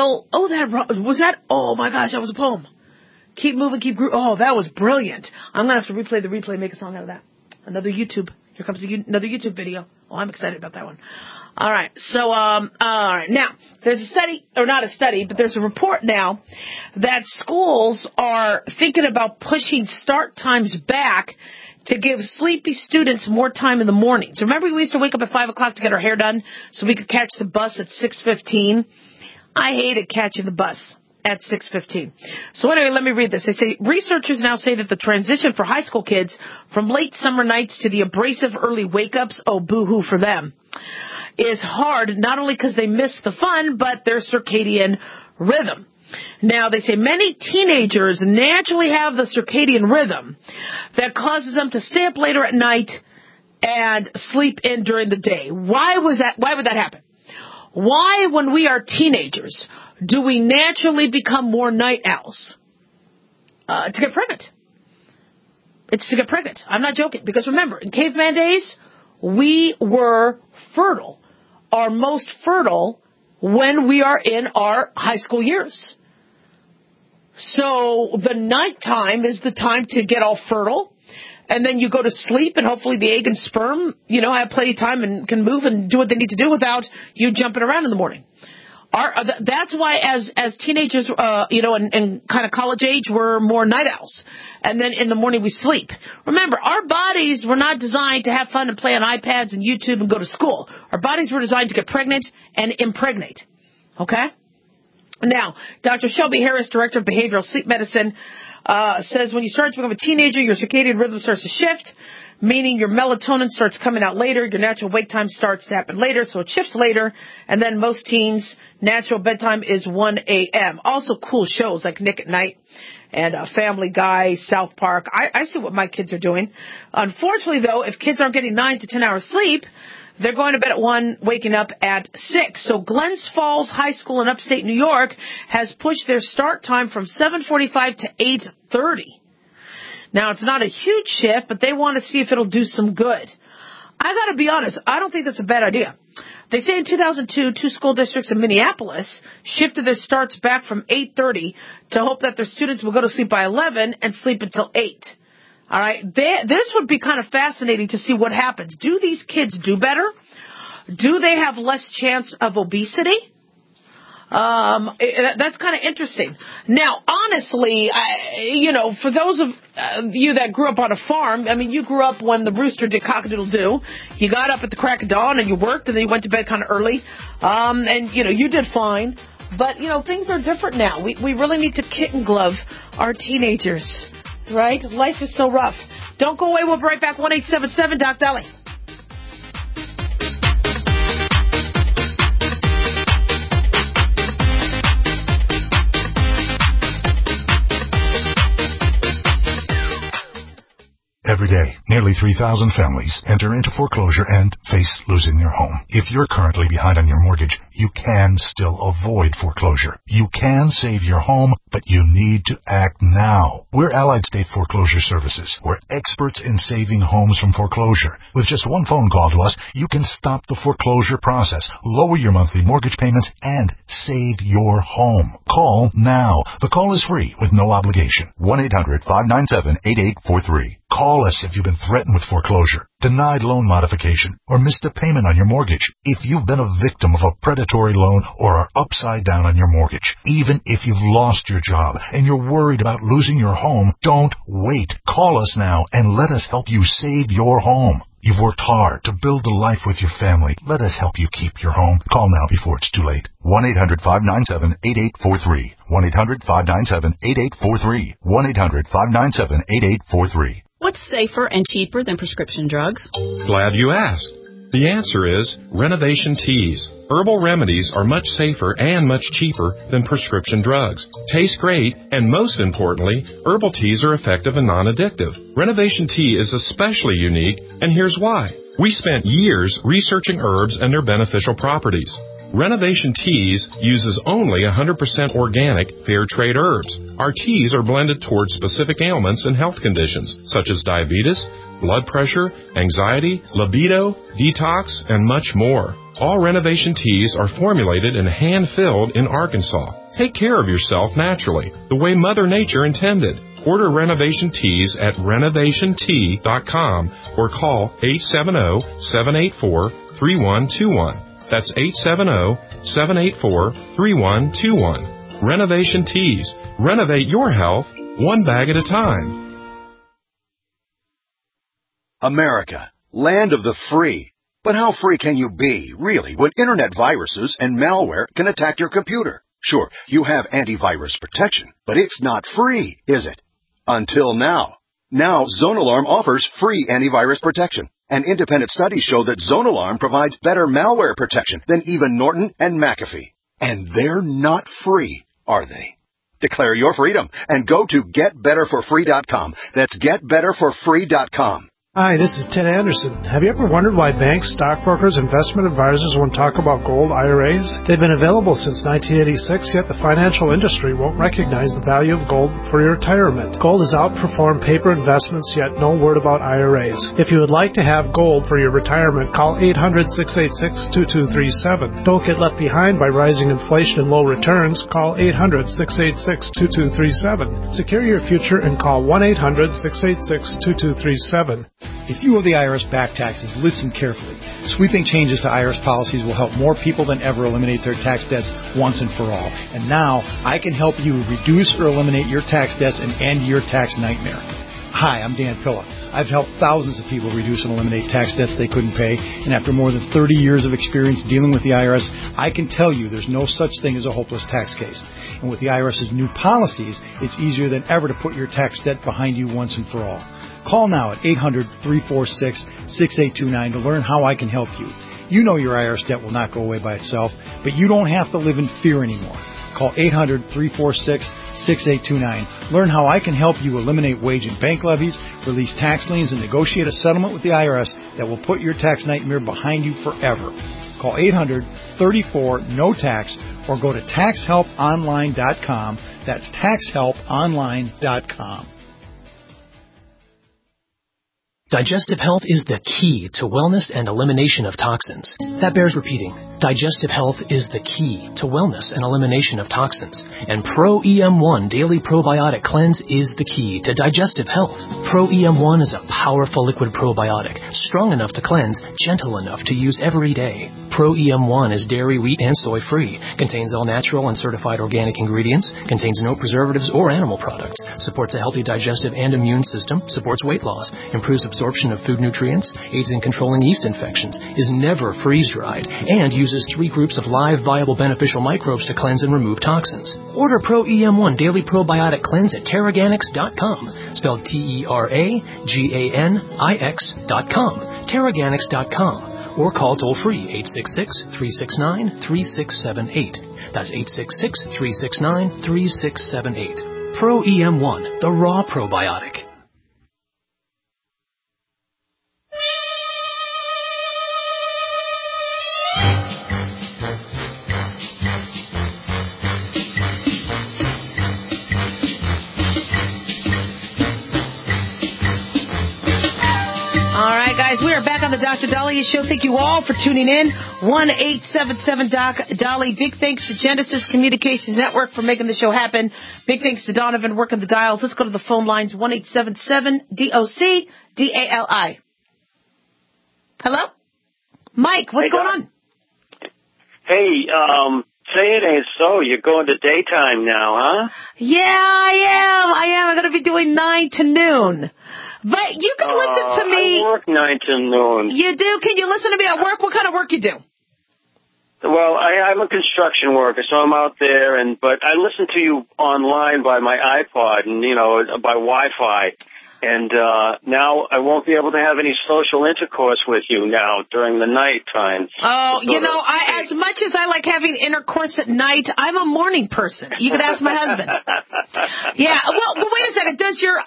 my gosh, that was a poem. Keep moving, keep grooving. Oh, that was brilliant. I'm going to have to replay the replay, make a song out of that. Another YouTube. Here comes another YouTube video. Oh, I'm excited about that one. All right. So, all right. Now, there's a study, or not a study, but there's a report now that schools are thinking about pushing start times back to give sleepy students more time in the mornings. Remember we used to wake up at 5 o'clock to get our hair done so we could catch the bus at 6:15? I hated catching the bus at 6:15. So anyway, let me read this. They say researchers now say that the transition for high school kids from late summer nights to the abrasive early wake-ups, oh, boo-hoo for them, is hard, not only because they miss the fun, but their circadian rhythm. Now, they say many teenagers naturally have the circadian rhythm that causes them to stay up later at night and sleep in during the day. Why would that happen? Why, when we are teenagers, do we naturally become more night owls? To get pregnant. It's to get pregnant. I'm not joking. Because remember, in caveman days, we were fertile. Our most fertile when we are in our high school years. So the nighttime is the time to get all fertile, and then you go to sleep, and hopefully the egg and sperm, have plenty of time and can move and do what they need to do without you jumping around in the morning. That's why as teenagers, and kind of college age, we're more night owls. And then in the morning we sleep. Remember, our bodies were not designed to have fun and play on iPads and YouTube and go to school. Our bodies were designed to get pregnant and impregnate. Okay? Now, Dr. Shelby Harris, Director of Behavioral Sleep Medicine, says when you start to become a teenager, your circadian rhythm starts to shift, meaning your melatonin starts coming out later, your natural wake time starts to happen later, so it shifts later, and then most teens' natural bedtime is 1 a.m. Also cool shows like Nick at Night and Family Guy, South Park. I see what my kids are doing. Unfortunately, though, if kids aren't getting 9 to 10 hours sleep, they're going to bed at 1, waking up at 6. So Glens Falls High School in upstate New York has pushed their start time from 7:45 to 8:30. Now, it's not a huge shift, but they want to see if it'll do some good. I got to be honest, I don't think that's a bad idea. They say in 2002, 2 school districts in Minneapolis shifted their starts back from 8:30 to hope that their students will go to sleep by 11 and sleep until 8. All right, this would be kind of fascinating to see what happens. Do these kids do better? Do they have less chance of obesity? That's kind of interesting. Now, honestly, for those of you that grew up on a farm, you grew up when the rooster did cock-a-doodle-doo. You got up at the crack of dawn and you worked, and then you went to bed kind of early. And you did fine. But, things are different now. We really need to kitten glove our teenagers. Right? Life is so rough. Don't go away. We'll be right back. 1-877-DOC-DOLLY. Every day, nearly 3,000 families enter into foreclosure and face losing their home. If you're currently behind on your mortgage, you can still avoid foreclosure. You can save your home, but you need to act now. We're Allied State Foreclosure Services. We're experts in saving homes from foreclosure. With just one phone call to us, you can stop the foreclosure process, lower your monthly mortgage payments, and save your home. Call now. The call is free with no obligation. 1-800-597-8843. Call us if you've been threatened with foreclosure, denied loan modification, or missed a payment on your mortgage. If you've been a victim of a predatory loan or are upside down on your mortgage, even if you've lost your job and you're worried about losing your home, don't wait. Call us now and let us help you save your home. You've worked hard to build a life with your family. Let us help you keep your home. Call now before it's too late. 1-800-597-8843. 1-800-597-8843. 1-800-597-8843. What's safer and cheaper than prescription drugs? Glad you asked. The answer is Renovation Teas. Herbal remedies are much safer and much cheaper than prescription drugs. Taste great, and most importantly, herbal teas are effective and non-addictive. Renovation Tea is especially unique, and here's why. We spent years researching herbs and their beneficial properties. Renovation Teas uses only 100% organic, fair trade herbs. Our teas are blended towards specific ailments and health conditions, such as diabetes, blood pressure, anxiety, libido, detox, and much more. All Renovation Teas are formulated and hand-filled in Arkansas. Take care of yourself naturally, the way Mother Nature intended. Order Renovation Teas at renovationtea.com or call 870-784-3121. That's 870-784-3121. Renovation Teas. Renovate your health one bag at a time. America, land of the free. But how free can you be, really, when internet viruses and malware can attack your computer? Sure, you have antivirus protection, but it's not free, is it? Until now. Now, ZoneAlarm offers free antivirus protection. And independent studies show that ZoneAlarm provides better malware protection than even Norton and McAfee. And they're not free, are they? Declare your freedom and go to getbetterforfree.com. That's getbetterforfree.com. Hi, this is Ted Anderson. Have you ever wondered why banks, stockbrokers, investment advisors won't talk about gold IRAs? They've been available since 1986, yet the financial industry won't recognize the value of gold for your retirement. Gold has outperformed paper investments, yet no word about IRAs. If you would like to have gold for your retirement, call 800-686-2237. Don't get left behind by rising inflation and low returns. Call 800-686-2237. Secure your future and call 1-800-686-2237. If you owe the IRS back taxes, listen carefully. Sweeping changes to IRS policies will help more people than ever eliminate their tax debts once and for all. And now, I can help you reduce or eliminate your tax debts and end your tax nightmare. Hi, I'm Dan Pilla. I've helped thousands of people reduce and eliminate tax debts they couldn't pay, and after more than 30 years of experience dealing with the IRS, I can tell you there's no such thing as a hopeless tax case. And with the IRS's new policies, it's easier than ever to put your tax debt behind you once and for all. Call now at 800-346-6829 to learn how I can help you. You know your IRS debt will not go away by itself, but you don't have to live in fear anymore. Call 800-346-6829. Learn how I can help you eliminate wage and bank levies, release tax liens, and negotiate a settlement with the IRS that will put your tax nightmare behind you forever. Call 800-34-NO-TAX or go to taxhelponline.com. That's taxhelponline.com. Digestive health is the key to wellness and elimination of toxins. That bears repeating. Digestive health is the key to wellness and elimination of toxins. And Pro-EM1 Daily Probiotic Cleanse is the key to digestive health. Pro-EM1 is a powerful liquid probiotic, strong enough to cleanse, gentle enough to use every day. Pro-EM1 is dairy, wheat, and soy-free, contains all natural and certified organic ingredients, contains no preservatives or animal products, supports a healthy digestive and immune system, supports weight loss, improves absorption of food nutrients, aids in controlling yeast infections, is never freeze-dried, and uses 3 groups of live, viable, beneficial microbes to cleanse and remove toxins. Order Pro-EM1 Daily Probiotic Cleanse at Teraganix.com, spelled Teraganix.com, Teraganix.com, or call toll-free 866-369-3678. That's 866-369-3678. Pro-EM1, the raw probiotic. We are back on the Dr. Daliah Show. Thank you all for tuning in. 1-877-DOC-DOLLY. Big thanks to Genesis Communications Network for making the show happen. Big thanks to Donovan working the dials. Let's go to the phone lines. 1-877-DOC-DALI. Hello? Mike, what's going on? Hey, say it ain't so. You're going to daytime now, huh? Yeah, I am. I'm going to be doing 9 to noon. But you can listen to me. I work 9 to noon. You do? Can you listen to me at work? What kind of work you do? Well, I'm a construction worker, so I'm out there, but I listen to you online by my iPod and, by Wi-Fi. And now I won't be able to have any social intercourse with you now during the night time. Oh, as much as I like having intercourse at night, I'm a morning person. You could ask my husband. Yeah, well, wait a second. Does your,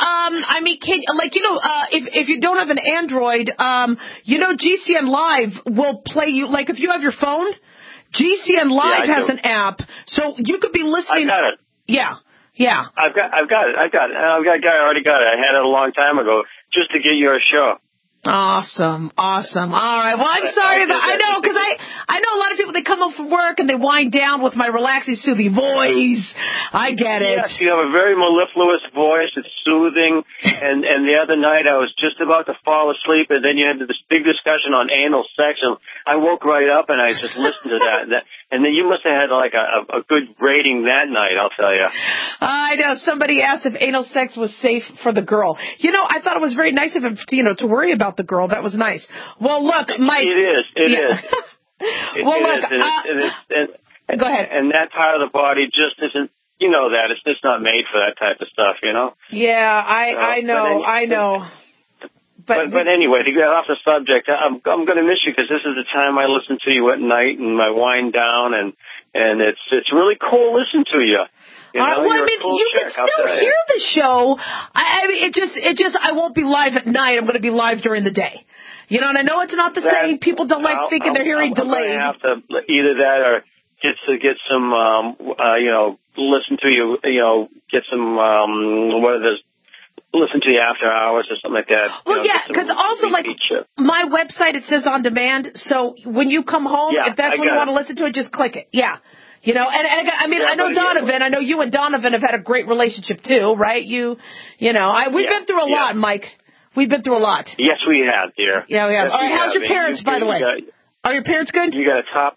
if you don't have an Android, GCN Live will play you, like if you have your phone, GCN Live has an app, so you could be listening. I got it. Yeah. I've got it. I already got it. I had it a long time ago just to get your show. Awesome. All right. Well, I'm sorry that I know, because I know a lot of people, they come home from work and they wind down with my relaxing, soothing voice. I get it. Yes, you have a very mellifluous voice. It's soothing. And the other night I was just about to fall asleep, and then you had this big discussion on anal sex, and I woke right up and I just listened to that. And then you must have had like a good rating that night, I'll tell you. I know. Somebody asked if anal sex was safe for the girl. I thought it was very nice of him, to worry about the girl. That was nice. Well, look, Mike. It is. Well, look. Go ahead. And that part of the body just isn't, that. It's just not made for that type of stuff, Yeah, I know. But anyway, to get off the subject, I'm going to miss you because this is the time I listen to you at night and I wind down, and it's really cool listening to you. You can still hear the show. I won't be live at night. I'm going to be live during the day. And I know it's not the same. People don't like thinking they're hearing delayed. I'm going to have to either that or get some, listen to you, get some, listen to you after hours or something like that. Well, because also, like, my website, it says on demand. So when you come home, if that's when you want to listen to it, just click it. Yeah. And I know Donovan. I know you and Donovan have had a great relationship too, right? We've been through a lot, Mike. We've been through a lot. Yes, we have, dear. Yeah, we have. All right, how's your parents, by the way? Are your parents good? You got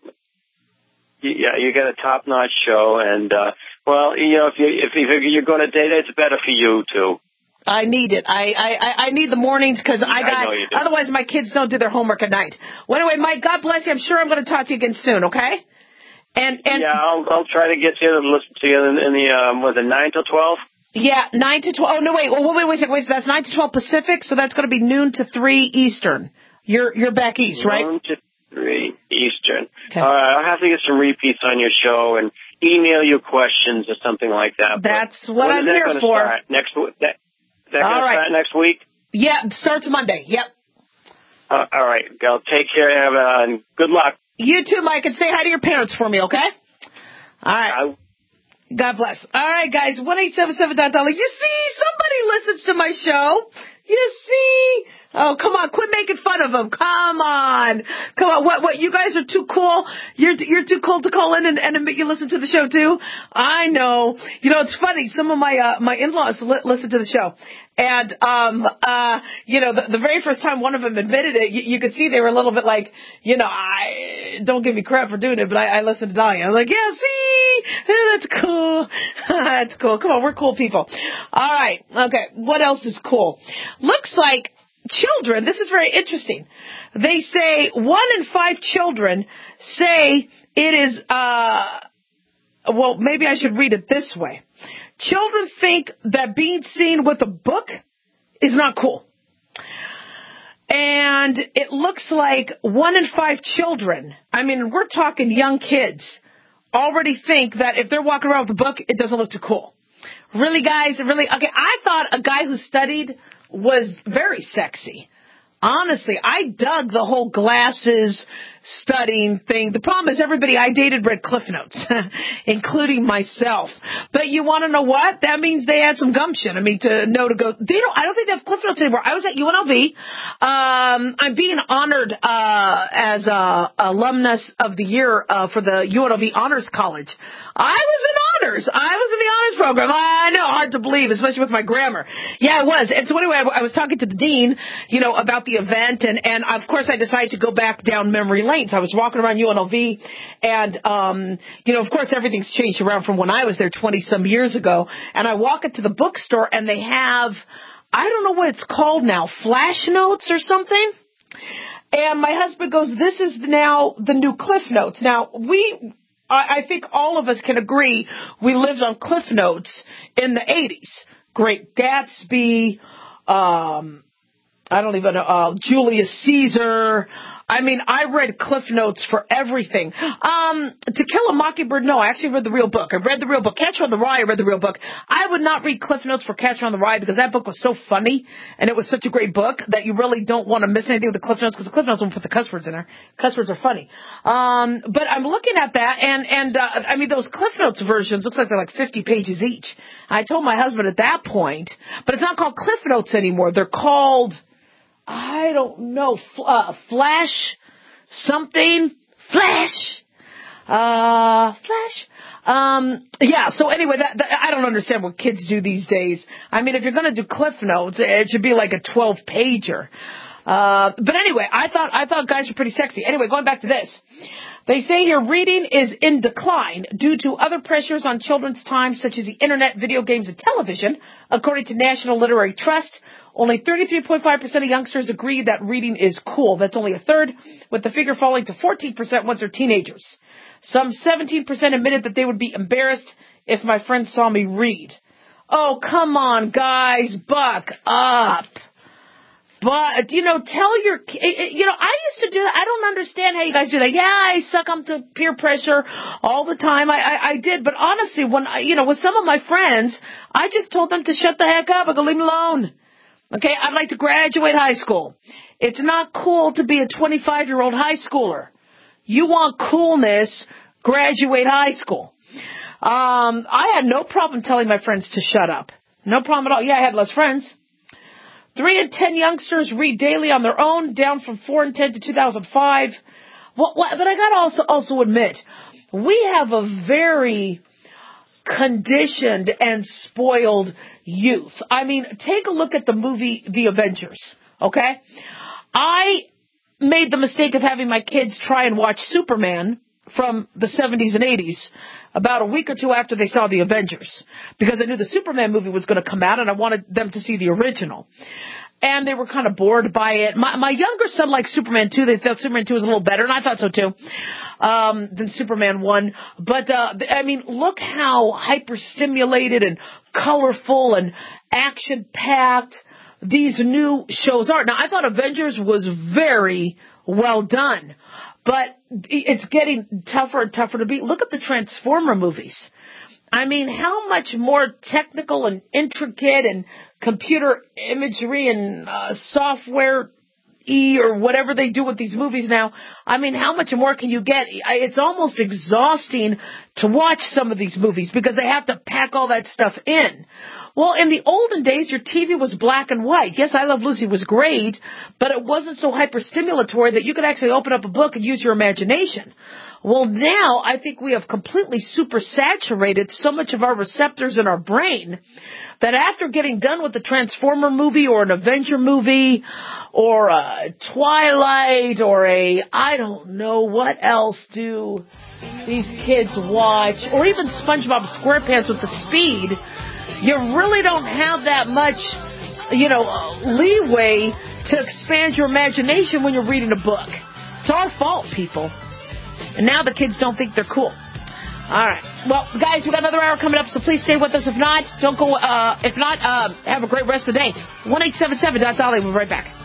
a top-notch show, and if you're going to date, it's better for you too. I need it. I need the mornings because otherwise my kids don't do their homework at night. Well, anyway, Mike, God bless you. I'm sure I'm going to talk to you again soon. Okay. I'll try to get you to listen to you in the 9 till 12? Yeah, 9 to 12. Oh, no, wait. Well, wait a second. Wait, that's 9 to 12 Pacific, so that's going to be noon to 3 Eastern. You're back east, right? Noon to 3 Eastern. Okay. All right, I'll have to get some repeats on your show and email you questions or something like that. That's what I'm here for. Start? Next week? Start next week? Yeah, it starts Monday. Yep. All right, Gal. Take care, and good luck. You too, Mike, and say hi to your parents for me, okay? All right. God bless. All right, guys, 1-877-DOT-DOLLAR. You see, somebody listens to my show. You see? Oh, come on, quit making fun of them. Come on. What, you guys are too cool? You're too cool to call in and admit you listen to the show, too? I know. It's funny. Some of my in-laws listen to the show. And, the very first time one of them admitted it, you could see they were a little bit like, don't give me crap for doing it, but I listened to Dahlia. I was like, yeah, see? That's cool. That's cool. Come on, we're cool people. All right. Okay. What else is cool? Looks like children, this is very interesting. They say 1 in 5 children say it is, maybe I should read it this way. Children think that being seen with a book is not cool. And it looks like 1 in 5 children, we're talking young kids, already think that if they're walking around with a book, it doesn't look too cool. Really, guys? Really? Okay, I thought a guy who studied was very sexy. Honestly, I dug the whole glasses studying thing. The problem is everybody I dated read Cliff Notes, including myself. But you want to know what? That means they had some gumption. To know to go. I don't think they have Cliff Notes anymore. I was at UNLV. I'm being honored as alumnus of the year for the UNLV Honors College. I was in honors. I was in the honors program. I know, hard to believe, especially with my grammar. Yeah, it was. And so anyway, I was talking to the dean, about the event, and of course I decided to go back down memory lane. So I was walking around UNLV, and, of course everything's changed around from when I was there 20-some years ago. And I walk into the bookstore, and they have, I don't know what it's called now, Flash Notes or something. And my husband goes, this is now the new Cliff Notes. Now, I think all of us can agree we lived on Cliff Notes in the 80s. Great Gatsby, I don't even know, Julius Caesar. I mean, I read Cliff Notes for everything. To Kill a Mockingbird, no, I actually read the real book. I read the real book. Catcher on the Rye, I read the real book. I would not read Cliff Notes for Catcher on the Rye because that book was so funny and it was such a great book that you really don't want to miss anything with the Cliff Notes because the Cliff Notes won't put the cuss words in there. Cuss words are funny. But I'm looking at that and I mean, those Cliff Notes versions looks like they're like 50 pages each. I told my husband at that point, but it's not called Cliff Notes anymore. They're called, I don't know, Flash something. Flash. Yeah, so anyway, that I don't understand what kids do these days. I mean, if you're going to do Cliff Notes, it should be like a 12-pager. But anyway, I thought guys were pretty sexy. Anyway, going back to this. They say here reading is in decline due to other pressures on children's time, such as the internet, video games, and television, according to National Literary Trust. Only 33.5% of youngsters agree that reading is cool. That's only a third, with the figure falling to 14% once they're teenagers. Some 17% admitted that they would be embarrassed if my friends saw me read. Oh, come on, guys, buck up. But, tell your, I used to do that. I don't understand how you guys do that. Yeah, I succumb to peer pressure all the time. I did. But honestly, when, with some of my friends, I just told them to shut the heck up. I go, leave me alone. Okay, I'd like to graduate high school. It's not cool to be a 25-year-old high schooler. You want coolness, graduate high school. I had no problem telling my friends to shut up. No problem at all. Yeah, I had less friends. 3 in 10 youngsters read daily on their own, down from 4 in 10 to 2005. But I got to also admit, we have a very conditioned and spoiled youth. I mean, take a look at the movie The Avengers, okay? I made the mistake of having my kids try and watch Superman from the 70s and 80s about a week or two after they saw The Avengers because I knew the Superman movie was going to come out and I wanted them to see the original. And they were kind of bored by it. My younger son liked Superman 2. They thought Superman 2 was a little better, and I thought so too, than Superman 1. But, I mean, look how hyper-stimulated and colorful and action-packed these new shows are. Now, I thought Avengers was very well done, but it's getting tougher and tougher to beat. Look at the Transformer movies. I mean, how much more technical and intricate and computer imagery and software or whatever they do with these movies now. I mean, how much more can you get? It's almost exhausting to watch some of these movies because they have to pack all that stuff in. Well, in the olden days, your TV was black and white. Yes, I Love Lucy was great, but it wasn't so hyper-stimulatory that you could actually open up a book and use your imagination. Well, now I think we have completely supersaturated so much of our receptors in our brain that after getting done with the Transformer movie or an Avenger movie or a Twilight or I don't know what else do these kids watch, or even SpongeBob SquarePants with the speed, you really don't have that much, leeway to expand your imagination when you're reading a book. It's our fault, people. And now the kids don't think they're cool. All right. Well, guys, we got another hour coming up, so please stay with us. If not, don't go. If not, have a great rest of the day. 1-877-DOT-DOLLY. We'll be right back.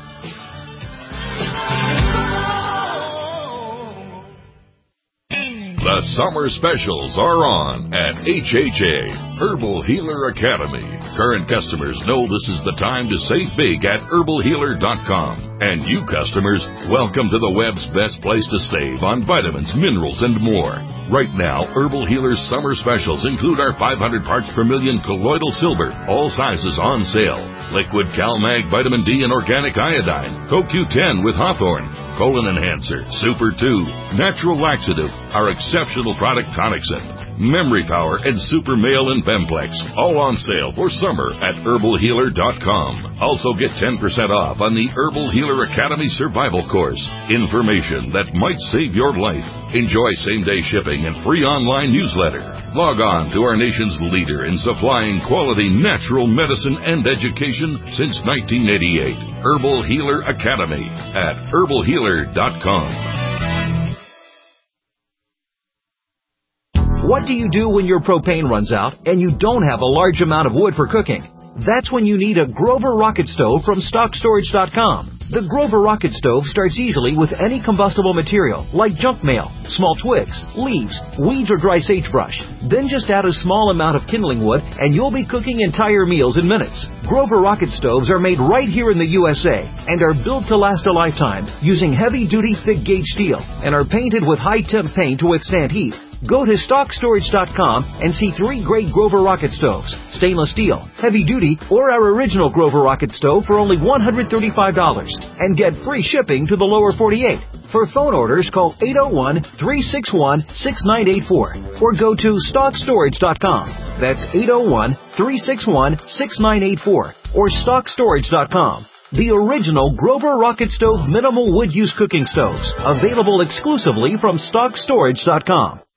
The summer specials are on at HHA, Herbal Healer Academy. Current customers know this is the time to save big at herbalhealer.com. And you customers, welcome to the web's best place to save on vitamins, minerals, and more. Right now, Herbal Healer's summer specials include our 500 parts per million colloidal silver, all sizes on sale. Liquid CalMag Vitamin D and Organic Iodine, CoQ10 with Hawthorne, Colon Enhancer, Super 2, Natural Laxative, our exceptional product Tonicsyn, Memory Power, and Super Male and Bemplex, all on sale for summer at herbalhealer.com. Also get 10% off on the Herbal Healer Academy Survival Course. Information that might save your life. Enjoy same-day shipping and free online newsletter. Log on to our nation's leader in supplying quality natural medicine and education since 1988. Herbal Healer Academy at herbalhealer.com. What do you do when your propane runs out and you don't have a large amount of wood for cooking? That's when you need a Grover Rocket Stove from StockStorage.com. The Grover Rocket Stove starts easily with any combustible material like junk mail, small twigs, leaves, weeds, or dry sagebrush. Then just add a small amount of kindling wood and you'll be cooking entire meals in minutes. Grover Rocket Stoves are made right here in the USA and are built to last a lifetime using heavy-duty thick-gauge steel and are painted with high-temp paint to withstand heat. Go to StockStorage.com and see 3 great Grover Rocket Stoves, stainless steel, heavy duty, or our original Grover Rocket Stove for only $135 and get free shipping to the lower 48. For phone orders, call 801-361-6984 or go to StockStorage.com. That's 801-361-6984 or StockStorage.com. The original Grover Rocket Stove minimal wood use cooking stoves, available exclusively from StockStorage.com.